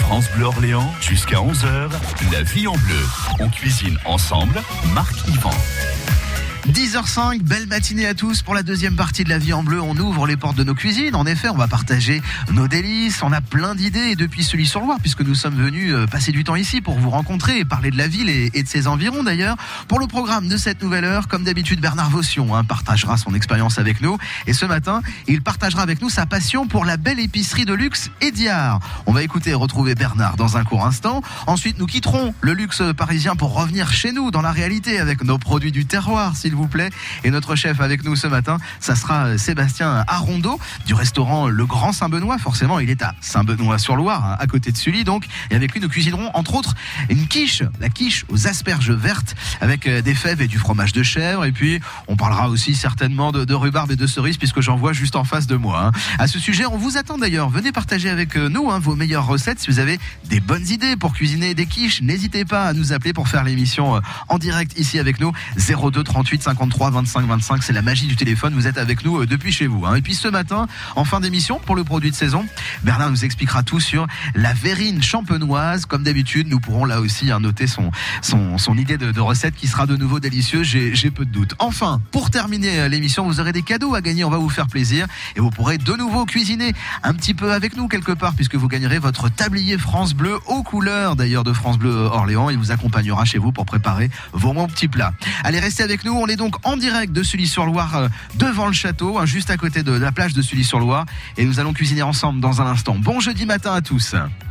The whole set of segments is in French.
France Bleu Orléans, jusqu'à 11h, la vie en bleu. On cuisine ensemble, Marc Yvan. 10h05, belle matinée à tous pour la deuxième partie de La Vie en Bleu. On ouvre les portes de nos cuisines. En effet, on va partager nos délices. On a plein d'idées depuis Sully-sur-Loire, puisque nous sommes venus passer du temps ici pour vous rencontrer et parler de la ville et de ses environs d'ailleurs. Pour le programme de cette nouvelle heure, comme d'habitude, Bernard Vaution partagera son expérience avec nous. Et ce matin, il partagera avec nous sa passion pour la belle épicerie de luxe Ediard. On va écouter et retrouver Bernard dans un court instant. Ensuite, nous quitterons le luxe parisien pour revenir chez nous dans la réalité avec nos produits du terroir, s'il vous plaît. Et notre chef avec nous ce matin, ça sera Sébastien Arondeau du restaurant Le Grand Saint-Benoît. Forcément, il est à Saint-Benoît-sur-Loire, à côté de Sully donc. Et avec lui, nous cuisinerons entre autres une quiche, la quiche aux asperges vertes avec des fèves et du fromage de chèvre. Et puis, on parlera aussi certainement de rhubarbe et de cerises puisque j'en vois juste en face de moi. À ce sujet, on vous attend d'ailleurs. Venez partager avec nous vos meilleures recettes. Si vous avez des bonnes idées pour cuisiner des quiches, n'hésitez pas à nous appeler pour faire l'émission en direct ici avec nous. 02 38 53 25 25, c'est la magie du téléphone, vous êtes avec nous depuis chez vous. Et puis ce matin, en fin d'émission, pour le produit de saison, Bernard nous expliquera tout sur la verrine champenoise. Comme d'habitude, nous pourrons là aussi noter son idée de recette qui sera de nouveau délicieuse, j'ai peu de doute. Enfin, pour terminer l'émission, vous aurez des cadeaux à gagner, on va vous faire plaisir et vous pourrez de nouveau cuisiner un petit peu avec nous quelque part puisque vous gagnerez votre tablier France Bleu aux couleurs d'ailleurs de France Bleu Orléans. Il vous accompagnera chez vous pour préparer vos bons petits plats. Allez, restez avec nous, on est donc en direct de Sully-sur-Loire devant le château, juste à côté de la plage de Sully-sur-Loire et nous allons cuisiner ensemble dans un instant. Bon jeudi matin à tous.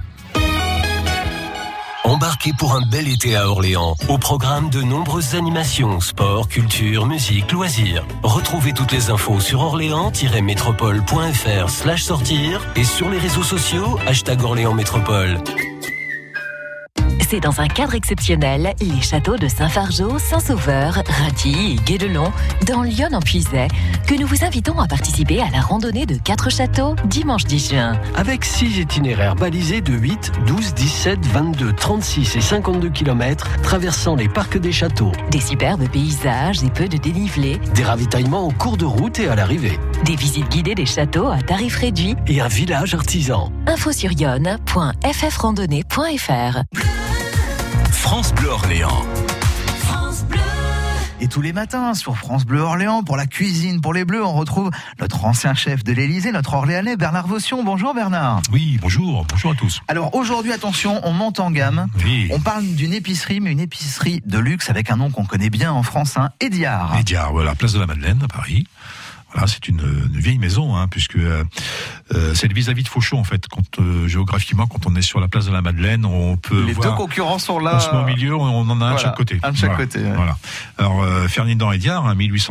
Embarquez pour un bel été à Orléans. Au programme de nombreuses animations, sport, culture, musique, loisirs. Retrouvez toutes les infos sur orléans-métropole.fr/sortir et sur les réseaux sociaux #Orléans Métropole. C'est dans un cadre exceptionnel, les châteaux de Saint-Fargeau, Saint-Sauveur, Raty et Guédelon, dans l'Yonne-en-Puisaye, que nous vous invitons à participer à la randonnée de 4 châteaux, dimanche 10 juin. Avec 6 itinéraires balisés de 8, 12, 17, 22, 36 et 52 km, traversant les parcs des châteaux. Des superbes paysages et peu de dénivelé. Des ravitaillements en cours de route et à l'arrivée. Des visites guidées des châteaux à tarif réduit. Et un village artisan. Info sur yonne.ffrandonnée.fr. France Bleu Orléans. Et tous les matins sur France Bleu Orléans, pour la cuisine pour les Bleus, on retrouve notre ancien chef de l'Élysée, notre Orléanais Bernard Vaution. Bonjour Bernard. Oui, bonjour à tous. Alors aujourd'hui, attention, on monte en gamme. Oui. On parle d'une épicerie, mais une épicerie de luxe avec un nom qu'on connaît bien en France, Ediard. Ediard, voilà, place de la Madeleine à Paris. Voilà, c'est une vieille maison, puisque c'est le vis-à-vis de Fauchon en fait. Géographiquement, quand on est sur la place de la Madeleine, on peut les voir. deux concurrents sont là. On se met au milieu, on en a un de chaque côté. Un de chaque côté. Ouais. Voilà. Alors Ferdinand Ediard,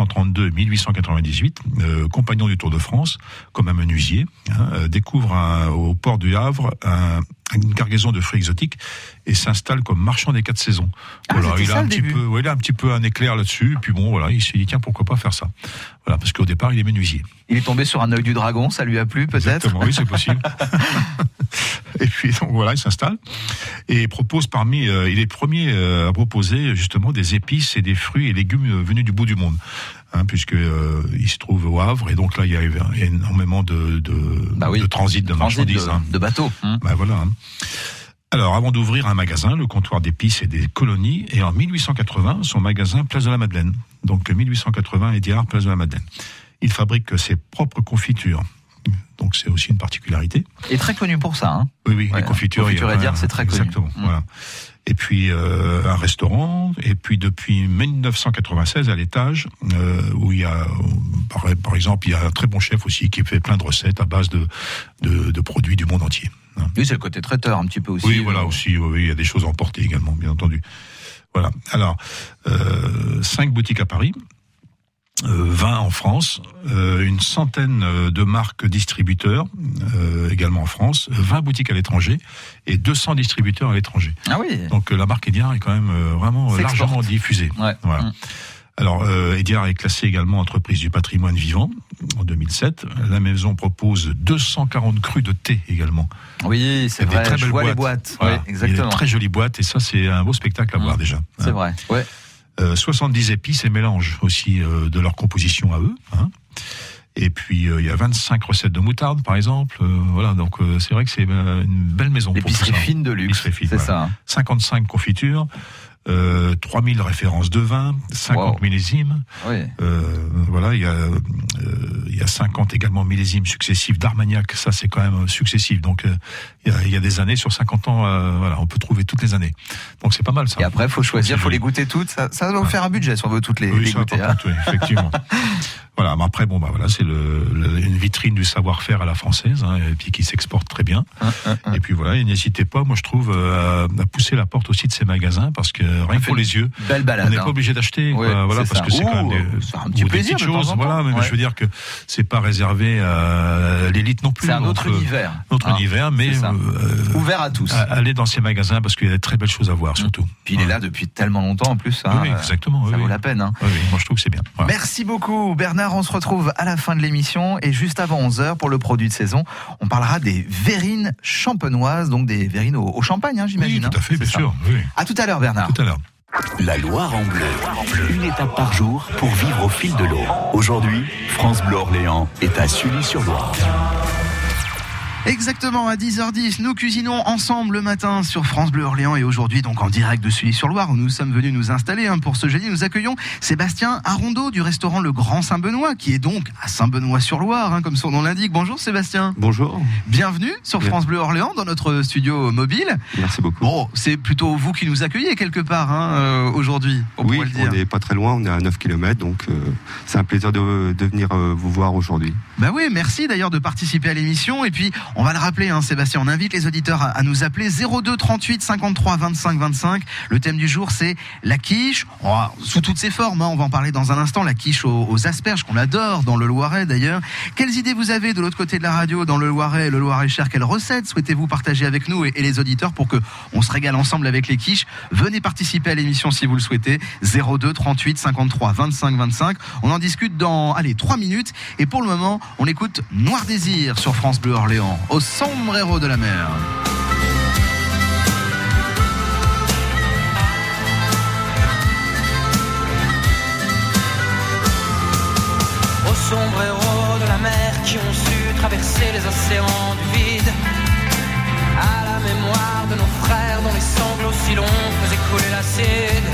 1832-1898, compagnon du Tour de France, comme un menuisier, découvre au port du Havre une cargaison de fruits exotiques et s'installe comme marchand des 4 saisons. Voilà, il a un petit peu un éclair là-dessus. Et puis bon, voilà, il s'est dit tiens, pourquoi pas faire ça. Voilà, parce qu'au départ, il est menuisier. Il est tombé sur un œil du dragon, ça lui a plu peut-être. Exactement, oui, c'est possible. Et puis donc voilà, il s'installe et propose il est le premier à proposer justement des épices et des fruits et légumes venus du bout du monde. Puisque il se trouve au Havre et donc là il y a énormément de transit de marchandises, de bateaux. Voilà. Alors avant d'ouvrir un magasin, le comptoir d'épices et des colonies, et en 1880 son magasin place de la Madeleine. Donc 1880 Ediard place de la Madeleine. Il fabrique ses propres confitures. Donc c'est aussi une particularité. Et très connu pour ça. Oui, les confitures. Ediard, c'est très connu. Exactement. Voilà. Et puis un restaurant, et puis depuis 1996 à l'étage, où il y a, par exemple, il y a un très bon chef aussi qui fait plein de recettes à base de produits du monde entier. Oui, c'est le côté traiteur un petit peu aussi. Oui, voilà aussi. Oui, il y a des choses à emporter également, bien entendu. Voilà. Alors, 5 boutiques à Paris. 20 en France, une centaine de marques distributeurs également en France, 20 boutiques à l'étranger et 200 distributeurs à l'étranger. Ah oui. Donc la marque Ediard est quand même vraiment largement diffusée. Ouais. Voilà. Alors Ediard est classé également entreprise du patrimoine vivant en 2007. La maison propose 240 crus de thé également. Oui, c'est vrai. Très belles boîtes. Les boîtes. Voilà. Oui, exactement. Il y a de très jolies boîtes et ça c'est un beau spectacle à voir déjà. C'est vrai. Ouais. 70 épices et mélanges aussi de leur composition à eux. Et puis il y a 25 recettes de moutarde, par exemple. Voilà, donc c'est vrai que c'est une belle maison. L'épicerie fine de luxe, fine, c'est ça. 55 confitures. 3000 références de vin, 50 millésimes. Oui. Voilà, il y a 50 également millésimes successifs d'Armagnac. Ça, c'est quand même successif. Donc, il y a des années sur 50 ans. Voilà, on peut trouver toutes les années. Donc, c'est pas mal ça. Et après, faut choisir, faut les goûter toutes. Ça doit faire un budget si on veut toutes les goûter. Oui, effectivement. Voilà, mais après, voilà, c'est une vitrine du savoir-faire à la française, et puis qui s'exporte très bien. Et puis voilà, et n'hésitez pas, moi je trouve, à pousser la porte aussi de ces magasins, parce que rien que pour les yeux, belle balade, on n'est pas obligé d'acheter, voilà, parce que c'est quand même un petit plaisir, petites choses, voilà, mais je veux dire que c'est pas réservé à l'élite non plus. C'est un autre univers. Univers, mais ouvert à tous. Allez dans ces magasins parce qu'il y a de très belles choses à voir, surtout. Puis il est là depuis tellement longtemps en plus. Oui, exactement. Ça vaut la peine. Oui, moi je trouve que c'est bien. Voilà. Merci beaucoup, Bernard. On se retrouve à la fin de l'émission et juste avant 11h pour le produit de saison, on parlera des verrines champenoises, donc des verrines au champagne, j'imagine. Oui, tout à fait, bien sûr. Oui. À tout à l'heure, Bernard. Tout à l'heure. La Loire en bleu. Une étape par jour pour vivre au fil de l'eau. Aujourd'hui, France Bleu Orléans est à Sully-sur-Loire. Exactement, à 10h10, nous cuisinons ensemble le matin sur France Bleu Orléans et aujourd'hui donc en direct de Sully-sur-Loire où nous sommes venus nous installer pour ce jeudi. Nous accueillons Sébastien Arondeau du restaurant Le Grand Saint-Benoît qui est donc à Saint-Benoît-sur-Loire, comme son nom l'indique. Bonjour Sébastien. Bonjour. Bienvenue sur France Bleu Orléans dans notre studio mobile. Merci beaucoup. Bon, c'est plutôt vous qui nous accueillez quelque part aujourd'hui. Oui, on n'est pas très loin, on est à 9 km, donc c'est un plaisir de venir vous voir aujourd'hui. Bah oui, merci d'ailleurs de participer à l'émission et puis on va le rappeler, Sébastien, on invite les auditeurs à nous appeler 02 38 53 25 25. Le thème du jour, c'est la quiche, sous toutes ses formes. On va en parler dans un instant. La quiche aux asperges, qu'on adore dans le Loiret d'ailleurs. Quelles idées vous avez de l'autre côté de la radio, dans le Loiret, le Loiret-Cher? Quelles recettes souhaitez-vous partager avec nous et les auditeurs pour que on se régale ensemble avec les quiches? Venez participer à l'émission si vous le souhaitez. 02 38 53 25 25. On en discute dans 3 minutes. Et pour le moment, on écoute Noir Désir sur France Bleu Orléans. Au sombrero de la mer. Au sombrero de la mer qui ont su traverser les océans du vide, à la mémoire de nos frères dont les sanglots si longs faisaient couler l'acide.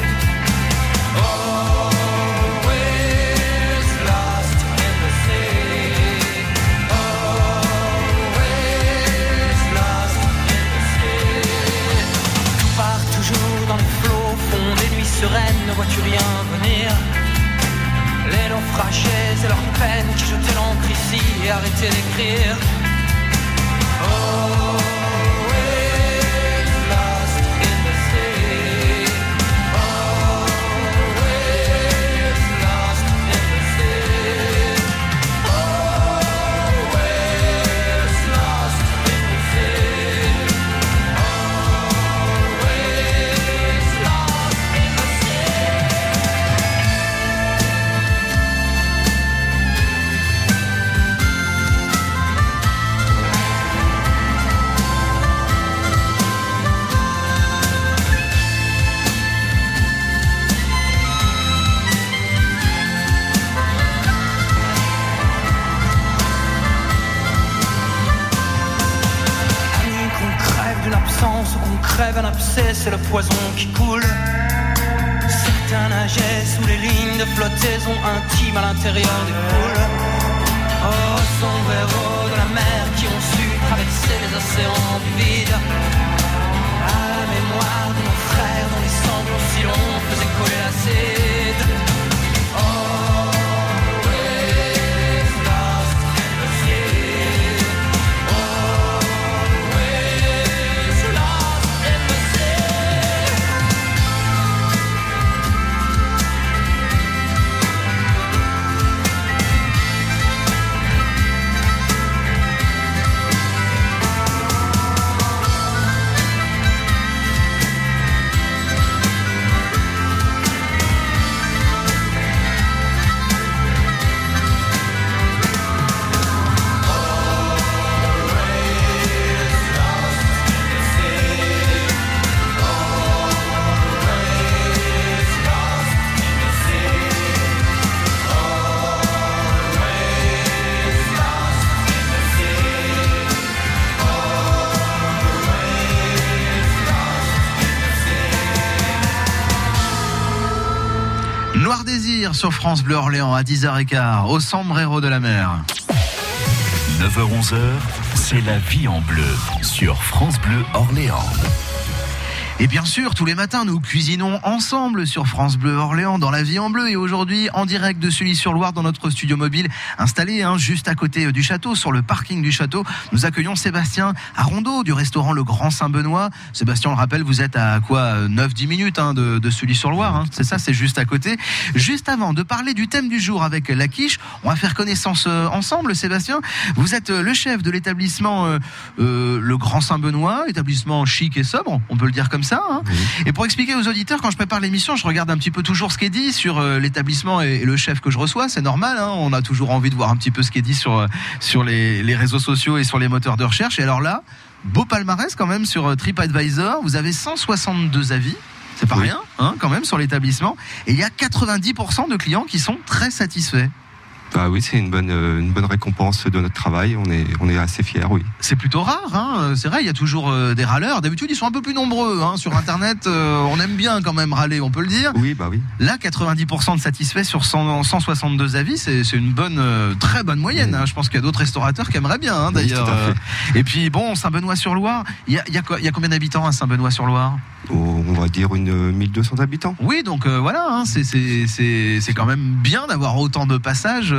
Dans les flots, fond des nuits sereines, ne vois-tu rien venir? Les naufragés et leurs peines qui jetaient l'encre ici et arrêtaient d'écrire. Always lost in the sea. Always lost in the sea. Always lost in the sea. Qu'on crève un abcès, c'est le poison qui coule. Certains nageaient sous les lignes de flottaison intime à l'intérieur des poules. Oh, sombrero de la mer qui ont su traverser les océans du vide, à la mémoire de nos frères dont les sanglots si longs faisaient coller l'acide. loisirs sur France Bleu Orléans à 10h15 au sombrero de la mer. 9h-11h, c'est la vie en bleu sur France Bleu Orléans. Et bien sûr, tous les matins, nous cuisinons ensemble sur France Bleu Orléans dans la vie en bleu. Et aujourd'hui, en direct de Sully-sur-Loire, dans notre studio mobile installé juste à côté du château, sur le parking du château, nous accueillons Sébastien Arondeau du restaurant Le Grand Saint-Benoît. Sébastien, on le rappelle, vous êtes à quoi 9-10 minutes de Sully-sur-Loire, c'est ça, c'est juste à côté. Juste avant de parler du thème du jour avec la quiche, on va faire connaissance ensemble. Sébastien, vous êtes le chef de l'établissement Le Grand Saint-Benoît, établissement chic et sobre, on peut le dire comme ça. Oui. Et pour expliquer aux auditeurs, quand je prépare l'émission, je regarde un petit peu toujours ce qui est dit sur l'établissement et le chef que je reçois. C'est normal, on a toujours envie de voir un petit peu ce qui est dit sur les réseaux sociaux et sur les moteurs de recherche. Et alors là, beau palmarès quand même sur TripAdvisor. Vous avez 162 avis. C'est pas rien, quand même, sur l'établissement. Et il y a 90% de clients qui sont très satisfaits. Bah oui, c'est une bonne récompense de notre travail. On est assez fiers, oui. C'est plutôt rare, c'est vrai. Il y a toujours des râleurs. D'habitude, ils sont un peu plus nombreux. Sur Internet, on aime bien quand même râler, on peut le dire. Oui, bah oui. Là, 90% de satisfaits sur 162 avis, c'est une très bonne moyenne. Je pense qu'il y a d'autres restaurateurs qui aimeraient bien, d'ailleurs. Oui, et puis bon, Saint-Benoît-sur-Loire. Il y a combien d'habitants à Saint-Benoît-sur-Loire ? On va dire 1200 habitants. Oui, donc voilà, c'est quand même bien d'avoir autant de passages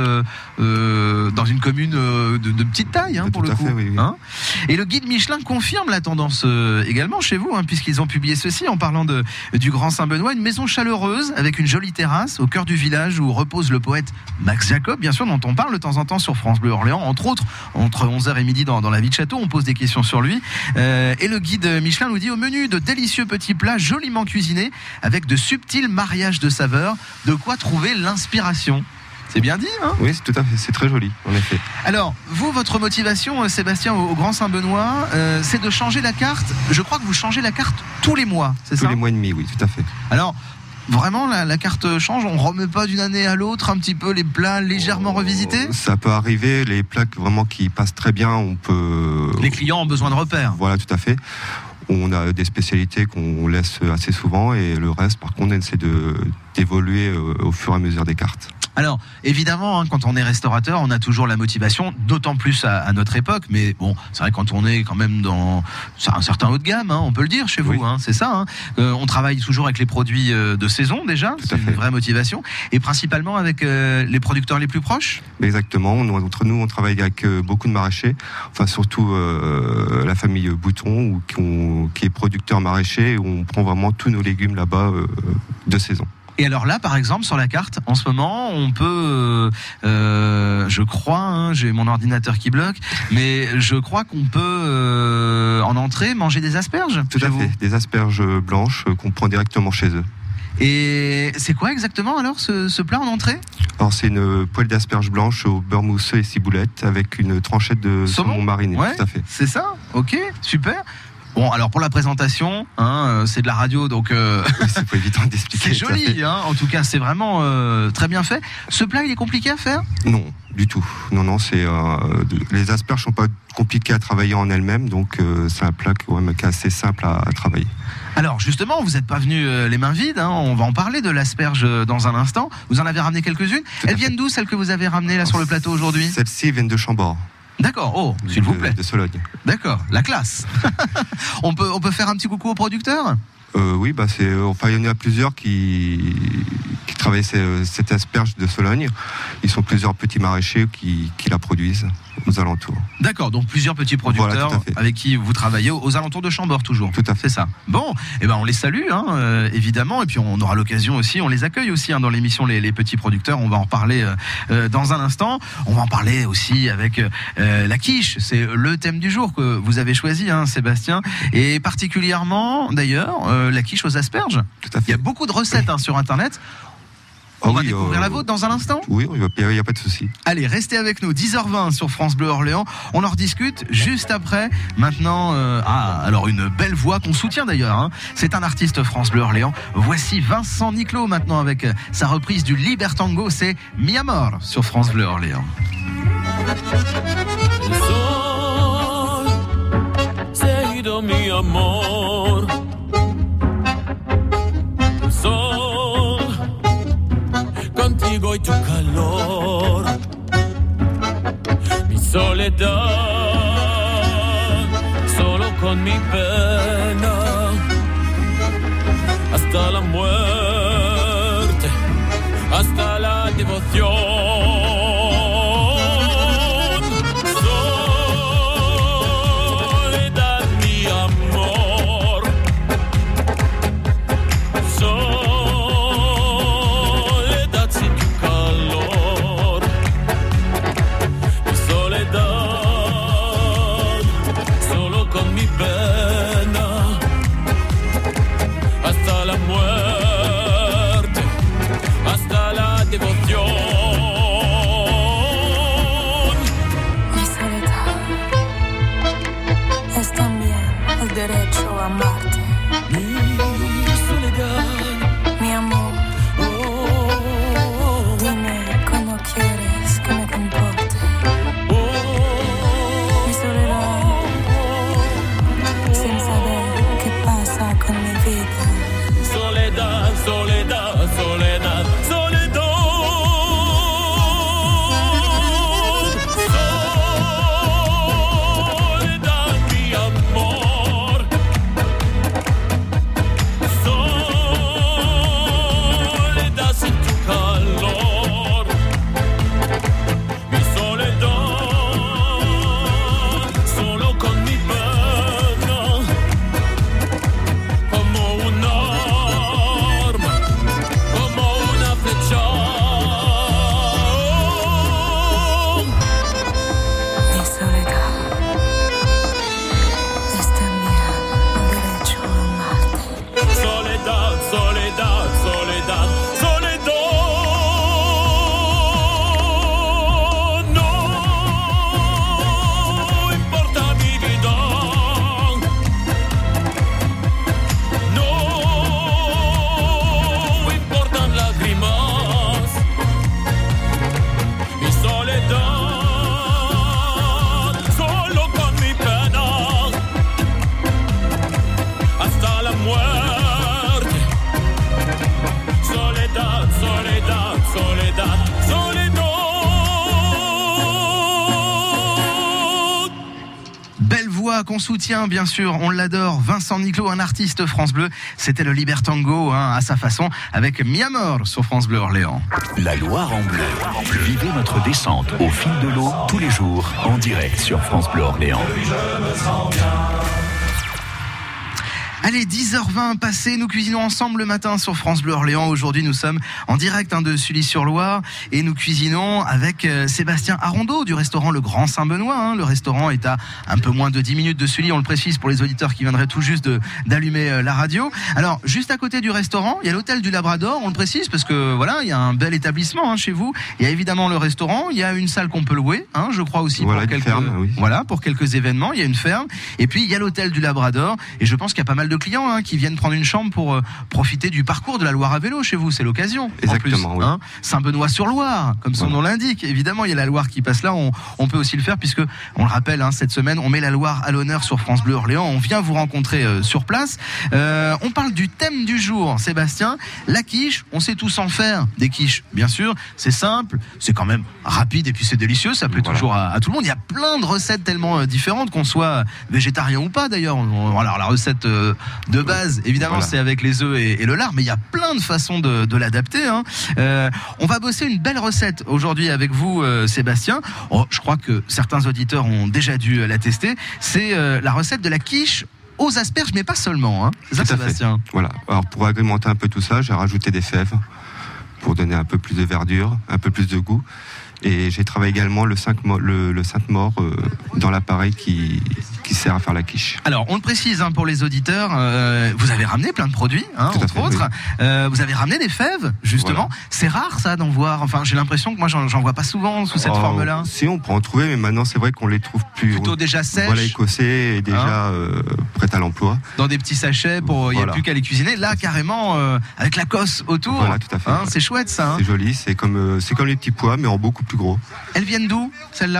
dans une commune de petite taille, pour le coup. Fait, oui. Et le guide Michelin confirme la tendance également chez vous, puisqu'ils ont publié ceci en parlant du Grand Saint-Benoît, une maison chaleureuse avec une jolie terrasse au cœur du village où repose le poète Max Jacob, bien sûr, dont on parle de temps en temps sur France Bleu Orléans, entre autres, entre 11h et midi dans la vie de château, on pose des questions sur lui. Et le guide Michelin nous dit au menu de délicieux petits plats joliment cuisinés avec de subtils mariages de saveurs, de quoi trouver l'inspiration. C'est bien dit, Oui, c'est tout à fait, c'est très joli, en effet. Alors, vous, votre motivation, Sébastien, au Grand Saint-Benoît, c'est de changer la carte. Je crois que vous changez la carte tous les mois, c'est ça ? Tous les mois et demi, oui, tout à fait. Alors, vraiment, la carte change, on ne remet pas d'une année à l'autre un petit peu les plats légèrement revisités ? Ça peut arriver, les plats vraiment qui passent très bien, on peut... Les clients ont besoin de repères. Voilà, tout à fait. On a des spécialités qu'on laisse assez souvent et le reste, par contre, on essaie d'évoluer au fur et à mesure des cartes. Alors, évidemment, quand on est restaurateur, on a toujours la motivation, d'autant plus à notre époque, mais bon, c'est vrai quand on est quand même dans un certain haut de gamme, on peut le dire chez vous, c'est ça. On travaille toujours avec les produits de saison déjà, c'est une vraie motivation, et principalement avec les producteurs les plus proches. Exactement, entre nous, on travaille avec beaucoup de maraîchers, enfin surtout la famille Bouton, qui est producteur maraîcher, où on prend vraiment tous nos légumes là-bas de saison. Et alors là, par exemple, sur la carte, en ce moment, on peut, je crois, j'ai mon ordinateur qui bloque, mais je crois qu'on peut, en entrée, manger des asperges. Tout à fait, des asperges blanches qu'on prend directement chez eux. Et c'est quoi exactement alors ce plat en entrée ? Alors c'est une poêle d'asperges blanches au beurre mousseux et ciboulette avec une tranchette de saumon mariné. Ouais, tout à fait. C'est ça ? Ok, super. Bon, alors pour la présentation, c'est de la radio, donc c'est pas évident d'expliquer. C'est joli, en tout cas, c'est vraiment très bien fait. Ce plat, il est compliqué à faire ? Non, du tout. Non, c'est les asperges sont pas compliquées à travailler en elles-mêmes, donc c'est un plat qui est assez simple à travailler. Alors justement, vous n'êtes pas venu les mains vides, on va en parler de l'asperge dans un instant. Vous en avez ramené quelques-unes. Elles viennent d'où, celles que vous avez ramenées là sur le plateau aujourd'hui ? Celles-ci viennent de Chambord. D'accord, s'il vous plaît. De Sologne. D'accord, la classe. on peut faire un petit coucou au producteur ? Oui, il y en a plusieurs qui travaillent cette asperge de Sologne. Ils sont plusieurs petits maraîchers qui la produisent aux alentours. D'accord, donc plusieurs petits producteurs avec qui vous travaillez aux alentours de Chambord toujours. Tout à fait. C'est ça. Bon, on les salue, évidemment, et puis on aura l'occasion aussi, on les accueille aussi dans l'émission les petits producteurs. On va en parler dans un instant. On va en parler aussi avec la quiche. C'est le thème du jour que vous avez choisi, Sébastien, et particulièrement d'ailleurs la quiche aux asperges. Tout à fait. Il y a beaucoup de recettes sur Internet. On va découvrir la vôtre dans un instant. Oui, il n'y a pas de souci. Allez, restez avec nous, 10h20 sur France Bleu Orléans. On en rediscute juste après. Maintenant, alors une belle voix qu'on soutient d'ailleurs. C'est un artiste France Bleu Orléans. Voici Vincent Niclot maintenant avec sa reprise du Libertango. C'est Mi Amor sur France Bleu Orléans. Mi amor, sol, contigo tu calor, mi soledad, solo con mi pena, hasta la muerte, hasta la devoción. Qu'on soutient bien sûr, on l'adore, Vincent Niclot, un artiste France Bleu, c'était le Libertango à sa façon avec Mi Amor sur France Bleu Orléans. La Loire en bleu, vivez notre descente au fil de l'eau tous les jours en direct sur France Bleu Orléans. Allez, 10h20 passé, nous cuisinons ensemble le matin sur France Bleu Orléans. Aujourd'hui, nous sommes en direct de Sully-sur-Loire et nous cuisinons avec Sébastien Arondeau du restaurant Le Grand Saint-Benoît. Le restaurant est à un peu moins de 10 minutes de Sully, on le précise pour les auditeurs qui viendraient tout juste d'allumer la radio. Alors, juste à côté du restaurant, il y a l'hôtel du Labrador, on le précise parce que voilà, il y a un bel établissement chez vous. Il y a évidemment le restaurant, il y a une salle qu'on peut louer, je crois aussi voilà, pour quelques ferme, oui. Voilà, pour quelques événements, il y a une ferme et puis il y a l'hôtel du Labrador et je pense qu'il y a pas mal de clients qui viennent prendre une chambre pour profiter du parcours de la Loire à vélo chez vous, c'est l'occasion. Exactement, en plus, oui. Saint-Benoît-sur-Loire, comme son nom l'indique. Évidemment, il y a la Loire qui passe là, on peut aussi le faire puisque, on le rappelle, cette semaine, on met la Loire à l'honneur sur France Bleu Orléans, on vient vous rencontrer sur place. On parle du thème du jour, Sébastien, la quiche, on sait tous en faire, des quiches, bien sûr, c'est simple, c'est quand même rapide et puis c'est délicieux, ça plaît toujours à tout le monde. Il y a plein de recettes tellement différentes, qu'on soit végétarien ou pas d'ailleurs. Alors la recette de base, évidemment, c'est avec les œufs et le lard, mais il y a plein de façons de l'adapter. On va bosser une belle recette aujourd'hui avec vous, Sébastien. Je crois que certains auditeurs ont déjà dû la tester. C'est la recette de la quiche aux asperges, mais pas seulement. C'est ça, Sébastien. Voilà. Alors pour agrémenter un peu tout ça, j'ai rajouté des fèves pour donner un peu plus de verdure, un peu plus de goût. Et j'ai travaillé également le Sainte-Maure dans l'appareil qui sert à faire la quiche. Alors, on le précise pour les auditeurs, vous avez ramené plein de produits, entre autres. Oui. Vous avez ramené des fèves, justement. Voilà. C'est rare, ça, d'en voir. Enfin, j'ai l'impression que moi, j'en vois pas souvent sous cette forme-là. Si, on peut en trouver, mais maintenant, c'est vrai qu'on les trouve plutôt déjà sèches. Voilà, écossées et déjà prêtes à l'emploi. Dans des petits sachets, il n'y a plus qu'à les cuisiner. Là, carrément, avec la cosse autour. Voilà, tout à fait. C'est chouette, ça. C'est joli, c'est comme les petits pois, mais en beaucoup plus gros. Elles viennent d'où, celles-là ?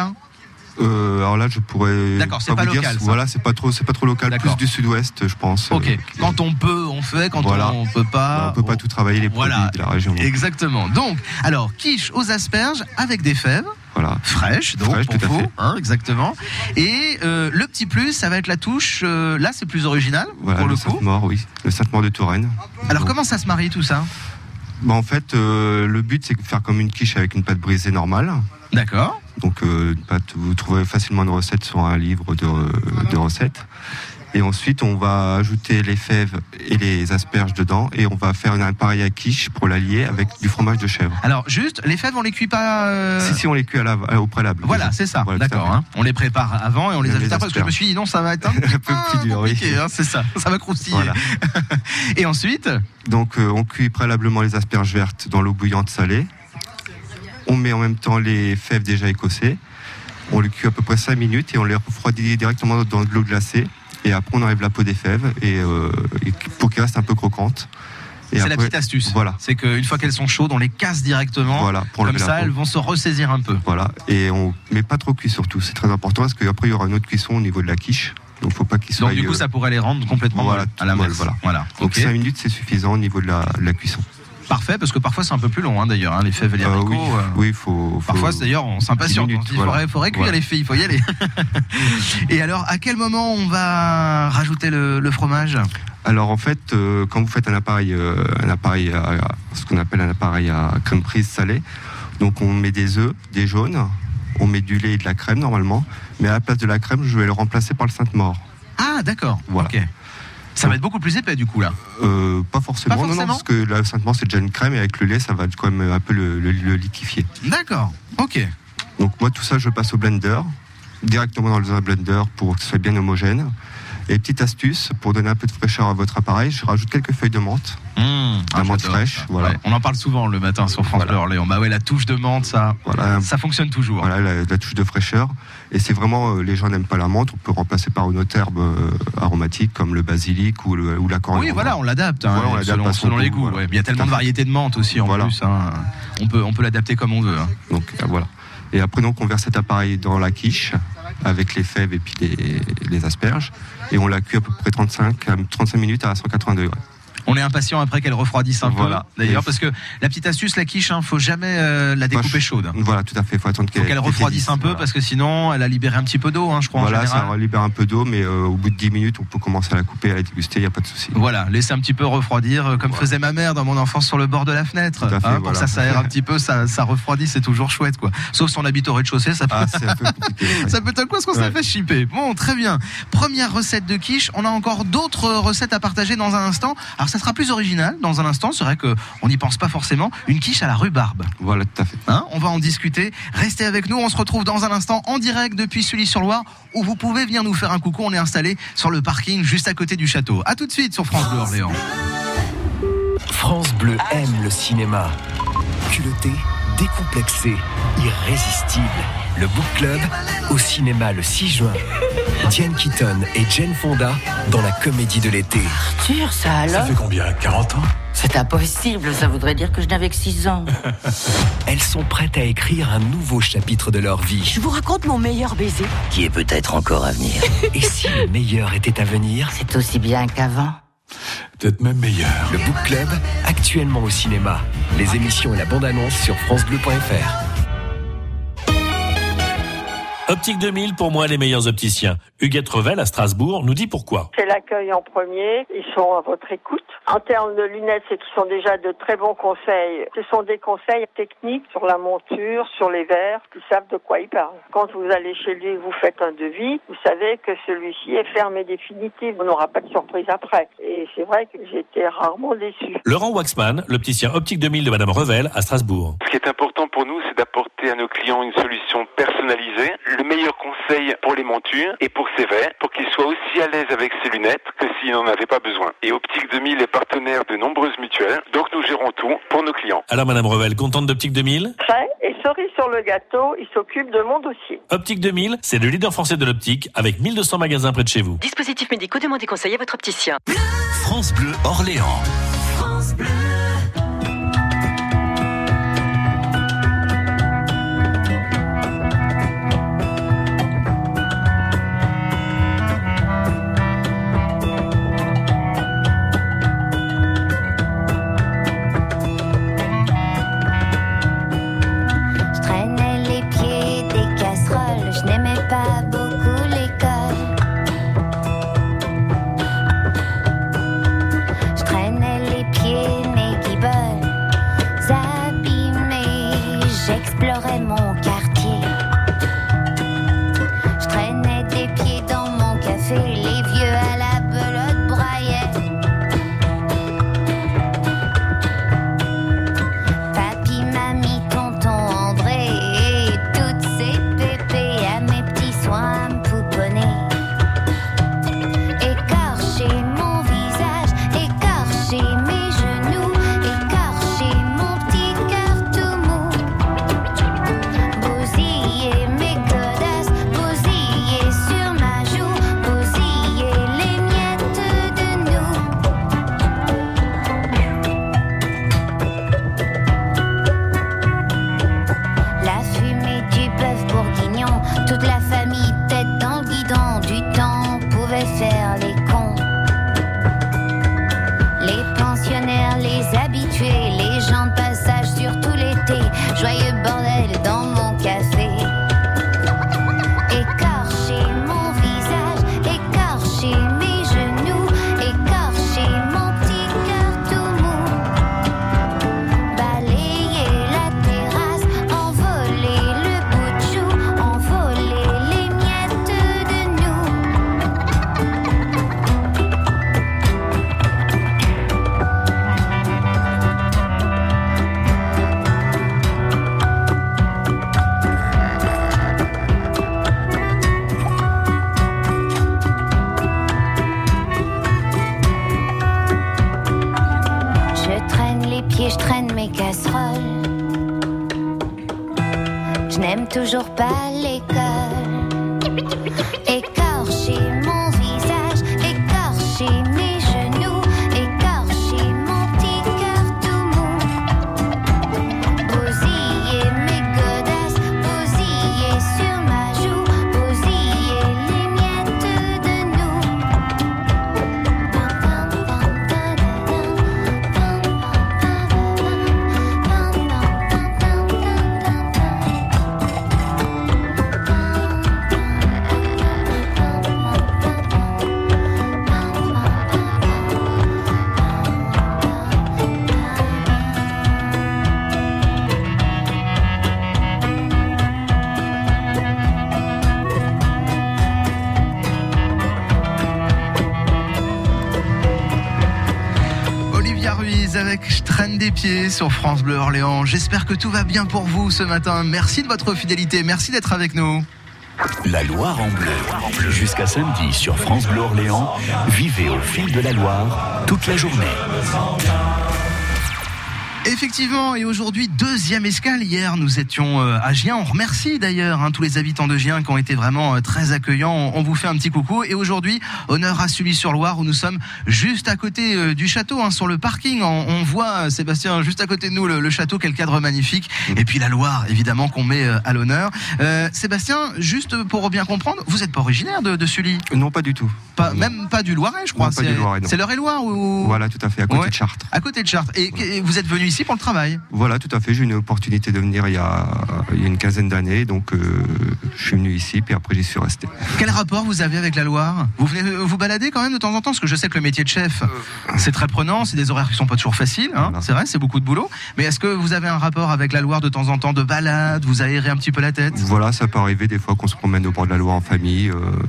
Alors là, je pourrais. D'accord, c'est pas vous dire, local, ça. voilà, c'est pas trop local, D'accord. plus du sud-ouest, je pense. Ok. Quand on peut, on fait. Quand on peut pas, on peut pas tout travailler les produits de la région. Exactement. Donc, alors quiche aux asperges avec des fèves. Voilà. Fraîche, donc Fraîche, pour tout à vous, fait. hein, exactement. Et le petit plus, ça va être la touche. Là, c'est plus original Voilà, pour le le coup. Sainte-Maure, oui, le Sainte-Maure de Touraine. Alors, Donc, comment ça se marie tout ça? en fait, le but c'est de faire comme une quiche avec une pâte brisée normale. D'accord. Donc, une pâte, vous trouverez facilement une recette sur un livre de recettes. Et ensuite, on va ajouter les fèves et les asperges dedans et on va faire un appareil à quiche pour l'allier avec du fromage de chèvre. Alors, juste, les fèves, on les cuit pas. Si, on les cuit au préalable. Voilà, déjà. c'est ça. Voilà, d'accord. tout à fait. Hein. On les prépare avant et on les Même ajoute les après parce que je me suis dit non, ça va être un petit peu plus dur, compliqué, oui. hein, c'est ça. Ça va croustiller. Voilà. Et ensuite, Donc, on cuit préalablement les asperges vertes dans l'eau bouillante salée. On met en même temps les fèves déjà écossées. On les cuit à peu près 5 minutes et on les refroidit directement dans de l'eau glacée. Et après, on enlève la peau des fèves et pour qu'elles restent un peu croquantes. Et c'est après, la petite astuce. Voilà. C'est qu'une fois qu'elles sont chaudes, on les casse directement. Voilà, pour Comme enlever ça, la peau. elles vont se ressaisir un peu. Voilà. Et on met pas trop cuit surtout. C'est très important parce qu'après, il y aura une autre cuisson au niveau de la quiche. Donc, faut pas qu'ils soient. Donc, du coup, ça pourrait les rendre complètement molles à la masse. Voilà. Donc, Ok. 5 minutes, c'est suffisant au niveau de la cuisson. Parfait, parce que parfois c'est un peu plus long, hein, d'ailleurs, hein, les fèves et les haricots. Oui, il faut. Parfois, d'ailleurs, on s'impatiente. 10 minutes, Il faudrait cuire Voilà. les filles, il faut y aller. Et alors, à quel moment on va rajouter le fromage? Alors en fait, quand vous faites un appareil ce qu'on appelle un appareil à crème prise salée, donc on met des œufs, des jaunes, on met du lait et de la crème normalement, mais à la place de la crème, je vais le remplacer par le Sainte-Maure. Ah, d'accord. Voilà. Ok. Ça va être beaucoup plus épais du coup là. Pas forcément, non, parce que la Sainte-Maure c'est déjà une crème et avec le lait, ça va quand même un peu le liquifier. D'accord. Ok. Donc moi tout ça, je passe au blender, directement dans le blender pour que ce soit bien homogène. Et petite astuce, pour donner un peu de fraîcheur à votre appareil, je rajoute quelques feuilles de menthe. La menthe fraîche, voilà. Ouais, on en parle souvent le matin sur France Bleu Orléans. Bah ouais, la touche de menthe, ça fonctionne toujours. Voilà, la touche de fraîcheur. Et c'est vraiment, les gens n'aiment pas la menthe, on peut remplacer par une autre herbe aromatique comme le basilic ou la coriandre. Oui, voilà, on l'adapte, Voilà, on l'adapte selon les goûts. voilà. Ouais. Il y a tellement de variétés de menthe aussi en plus. Hein. On peut l'adapter comme on veut. Hein. Donc voilà. Et après, donc, on verse cet appareil dans la quiche avec les fèves et puis les asperges. Et on la cuit à peu près 35 minutes à 180 degrés. On est impatient après qu'elle refroidisse un peu, d'ailleurs, parce que la petite astuce, la quiche, faut jamais la découper chaude. Voilà, tout à fait. Il faut attendre qu'elle refroidisse un peu, parce que sinon, elle a libéré un petit peu d'eau, je crois. Voilà, en général. ça libère un peu d'eau, mais au bout de 10 minutes, on peut commencer à la couper, à la déguster, il n'y a pas de souci. Voilà, laisser un petit peu refroidir, comme faisait ma mère dans mon enfance sur le bord de la fenêtre. Tout à fait, pour que ça s'aère un petit peu, ça refroidit, c'est toujours chouette, quoi. Sauf si on habite au rez-de-chaussée, ça peut, c'est un peu compliqué. ça peut être un coup, parce qu'on s'est fait chipper. Bon, très bien. Première recette de quiche. On a encore d'autres recettes à partager dans un instant. Alors, ça sera plus original. Dans un instant, c'est vrai qu'on n'y pense pas forcément. Une quiche à la rhubarbe. Voilà, tout à fait. On va en discuter. Restez avec nous. On se retrouve dans un instant en direct depuis Sully-sur-Loire, où vous pouvez venir nous faire un coucou. On est installé sur le parking juste à côté du château. À tout de suite sur France Bleu Orléans. France Bleu aime le cinéma. Culotté, décomplexé, irrésistible. Le Book Club au cinéma le 6 juin. Diane Keaton et Jane Fonda dans la comédie de l'été. Arthur, ça alors? Ça fait combien? 40 ans? C'est impossible, ça voudrait dire que je n'avais que 6 ans. Elles sont prêtes à écrire un nouveau chapitre de leur vie. Je vous raconte mon meilleur baiser. Qui est peut-être encore à venir. Et si le meilleur était à venir? C'est aussi bien qu'avant. Peut-être même meilleur. Le Book Club, actuellement au cinéma. Les émissions et la bande-annonce sur francebleu.fr. Optique 2000, pour moi, les meilleurs opticiens. Huguette Revel, à Strasbourg, nous dit pourquoi. C'est l'accueil en premier. Ils sont à votre écoute. En termes de lunettes, c'est qu'ils sont déjà de très bons conseils. Ce sont des conseils techniques sur la monture, sur les verres. Ils savent de quoi ils parlent. Quand vous allez chez lui et que vous faites un devis, vous savez que celui-ci est ferme et définitif. On n'aura pas de surprise après. Et c'est vrai que j'étais rarement déçue. Laurent Waxman, l'opticien Optique 2000 de Madame Revel, à Strasbourg. Ce qui est important pour nous, c'est d'apporter à nos clients une solution personnalisée, le meilleur conseil pour les montures et pour ses verres, pour qu'ils soient aussi à l'aise avec ses lunettes que s'ils n'en avaient pas besoin. Et Optique 2000 est partenaire de nombreuses mutuelles, donc nous gérons tout pour nos clients. Alors Madame Revel, contente d'Optique 2000? Très, et cerise sur le gâteau, il s'occupe de mon dossier. Optique 2000, c'est le leader français de l'optique, avec 1200 magasins près de chez vous. Dispositifs médicaux, demandez conseil à votre opticien. France Bleu Orléans. France Bleu. toujours pas l'école. Écorcher mon visage, écorcher mes genoux, écorcher mon petit cœur tout mou. Bousiller mes godasses, bousiller sur ma joue, bousiller les miettes de nous. Olivia Ruiz avec Je traîne des pieds sur France Bleu Orléans. J'espère que tout va bien pour vous ce matin. Merci de votre fidélité, merci d'être avec nous. La Loire en bleu. Jusqu'à samedi sur France Bleu Orléans, vivez au fil de la Loire toute la journée. Effectivement, et aujourd'hui, deuxième escale. Hier, nous étions à Gien. On remercie d'ailleurs tous les habitants de Gien qui ont été vraiment très accueillants. On vous fait un petit coucou. Et aujourd'hui, honneur à Sully-sur-Loire où nous sommes juste à côté du château, sur le parking. On voit, Sébastien, juste à côté de nous, le château. Quel cadre magnifique. Et puis la Loire, évidemment, qu'on met à l'honneur. Sébastien, juste pour bien comprendre, vous n'êtes pas originaire de Sully? Non, pas du tout. Même pas du Loiret, je crois. Non, pas du Loiret, non. C'est l'Eure-et-Loire ou... Voilà, tout à fait, à côté de Chartres. À côté de Chartres. Et vous êtes venu ici pour le travail? Voilà, tout à fait. J'ai eu une opportunité de venir il y a une quinzaine d'années, donc je suis venu ici, puis après j'y suis resté. Quel rapport vous avez avec la Loire? Vous venez vous balader quand même de temps en temps? Parce que je sais que le métier de chef, c'est très prenant, c'est des horaires qui sont pas toujours faciles, voilà. C'est vrai, c'est beaucoup de boulot. Mais est-ce que vous avez un rapport avec la Loire de temps en temps, de balade? Vous aérez un petit peu la tête? Voilà, ça peut arriver des fois qu'on se promène au bord de la Loire en famille,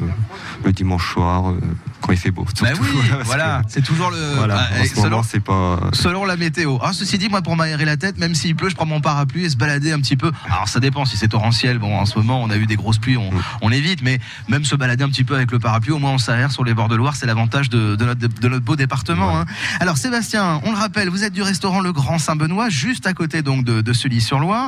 le dimanche soir, quand il fait beau. Bah oui, voilà, c'est toujours le... Voilà, en ce moment, c'est pas... Selon la météo. Ceci dit, moi, pour m'aérer la tête, même s'il pleut, je prends mon parapluie et se balader un petit peu. Alors ça dépend si c'est torrentiel. Bon, en ce moment, on a eu des grosses pluies, on évite. Mais même se balader un petit peu avec le parapluie, au moins on s'aère sur les bords de Loire. C'est l'avantage de notre beau département. Ouais. Alors Sébastien, on le rappelle, vous êtes du restaurant Le Grand Saint-Benoît, juste à côté donc de Sully-sur-Loire.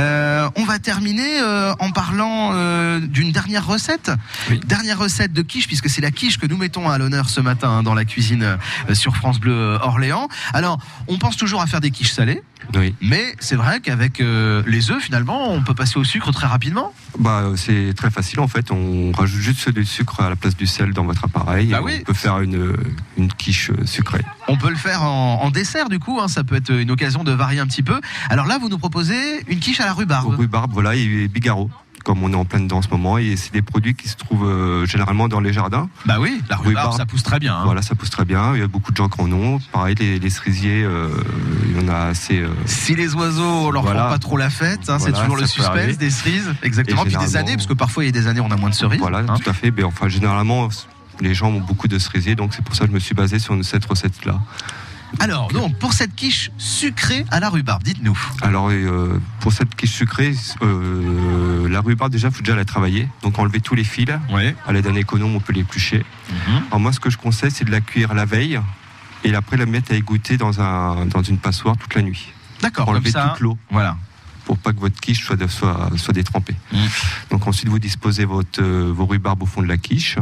On va terminer en parlant d'une dernière recette. Oui. Dernière recette de quiche, puisque c'est la quiche que nous mettons à l'honneur ce matin dans la cuisine sur France Bleu Orléans. Alors, on pense toujours à faire des quiches salées. Oui. Mais c'est vrai qu'avec les œufs, finalement, on peut passer au sucre très rapidement. C'est très facile en fait. On rajoute juste du sucre à la place du sel dans votre appareil. Oui. On peut faire une quiche sucrée. On peut le faire en dessert du coup. Ça peut être une occasion de varier un petit peu. Alors là, vous nous proposez une quiche à la rhubarbe. Rhubarbe, voilà, et bigarreau. Comme on est en plein dedans en ce moment, et c'est des produits qui se trouvent généralement dans les jardins. Bah oui, la rhubarbe, ça pousse très bien. Voilà, ça pousse très bien. Il y a beaucoup de gens qui en ont. Pareil, les cerisiers, il y en a assez. Si les oiseaux leur font pas trop la fête, c'est toujours le suspense des cerises. Exactement. Puis des années, parce que parfois il y a des années on a moins de cerises. Voilà, tout à fait. Mais enfin, généralement, les gens ont beaucoup de cerisiers, donc c'est pour ça que je me suis basé sur cette recette-là. Alors, donc, pour cette quiche sucrée à la rhubarbe, dites-nous. Alors, pour cette quiche sucrée, la rhubarbe, déjà, il faut déjà la travailler. Donc, enlever tous les fils. Ouais. À l'aide d'un économe, on peut l'éplucher. Alors, moi, ce que je conseille, c'est de la cuire la veille et après la mettre à égoutter dans une passoire toute la nuit. D'accord, pour enlever toute l'eau. Voilà. Pour pas que votre quiche soit détrempée. Donc, ensuite, vous disposez vos rhubarbes au fond de la quiche.